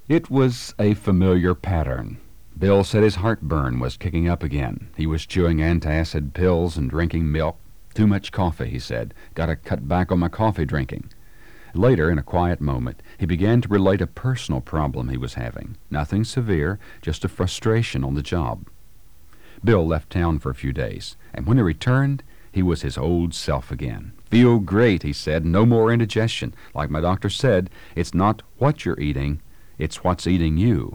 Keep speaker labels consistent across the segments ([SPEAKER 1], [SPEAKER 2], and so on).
[SPEAKER 1] It was a familiar pattern. Bill said his heartburn was kicking up again. He was chewing antacid pills and drinking milk. Too much coffee, he said. Got to cut back on my coffee drinking. Later, in a quiet moment, he began to relate a personal problem he was having. Nothing severe, just a frustration on the job. Bill left town for a few days, and when he returned, he was his old self again. Feel great, he said. No more indigestion. Like my doctor said, it's not what you're eating, it's what's eating you.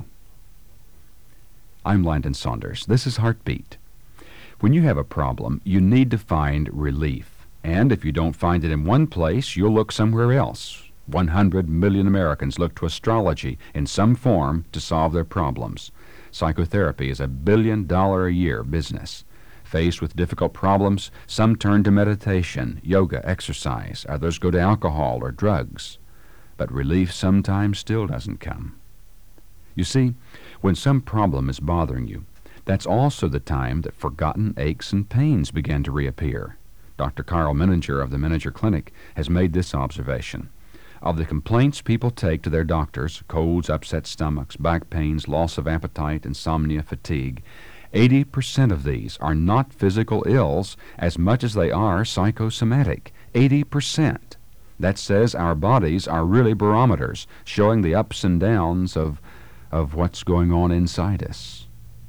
[SPEAKER 1] I'm Landon Saunders. This is Heartbeat. When you have a problem, you need to find relief. And if you don't find it in one place, you'll look somewhere else. 100 million Americans look to astrology in some form to solve their problems. Psychotherapy is a $1 billion a year business. Faced with difficult problems, some turn to meditation, yoga, exercise. Others go to alcohol or drugs. But relief sometimes still doesn't come. You see, when some problem is bothering you, that's also the time that forgotten aches and pains begin to reappear. Dr. Carl Menninger of the Menninger Clinic has made this observation. Of the complaints people take to their doctors, colds, upset stomachs, back pains, loss of appetite, insomnia, fatigue, 80% of these are not physical ills as much as they are psychosomatic. 80%. That says our bodies are really barometers, showing the ups and downs of what's going on inside us.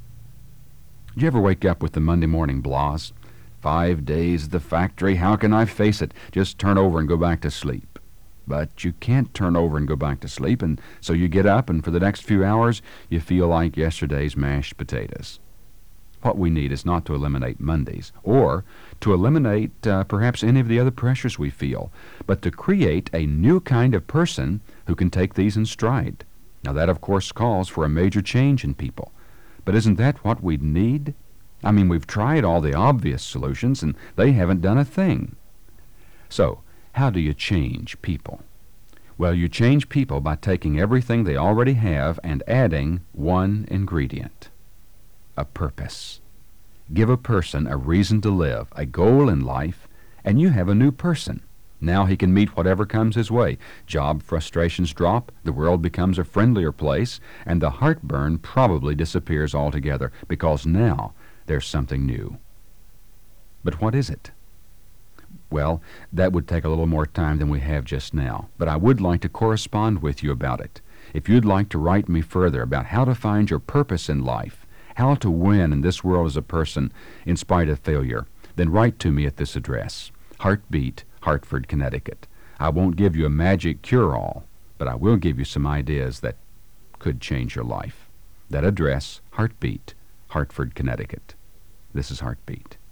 [SPEAKER 1] Did you ever wake up with the Monday morning blahs? 5 days at the factory, how can I face it? Just turn over and go back to sleep. But you can't turn over and go back to sleep, and so you get up, and for the next few hours, you feel like yesterday's mashed potatoes. What we need is not to eliminate Mondays, or to eliminate perhaps any of the other pressures we feel, but to create a new kind of person who can take these in stride. Now that, of course, calls for a major change in people. But isn't that what we need? I mean, we've tried all the obvious solutions, and they haven't done a thing. So, how do you change people? Well, you change people by taking everything they already have and adding one ingredient: a purpose. Give a person a reason to live, a goal in life, and you have a new person. Now he can meet whatever comes his way. Job frustrations drop, the world becomes a friendlier place, and the heartburn probably disappears altogether, because now there's something new. But what is it? Well, that would take a little more time than we have just now, but I would like to correspond with you about it. If you'd like to write me further about how to find your purpose in life, how to win in this world as a person in spite of failure, then write to me at this address: Heartbeat, Hartford, Connecticut. I won't give you a magic cure-all, but I will give you some ideas that could change your life. That address, Heartbeat, Hartford, Connecticut. This is Heartbeat.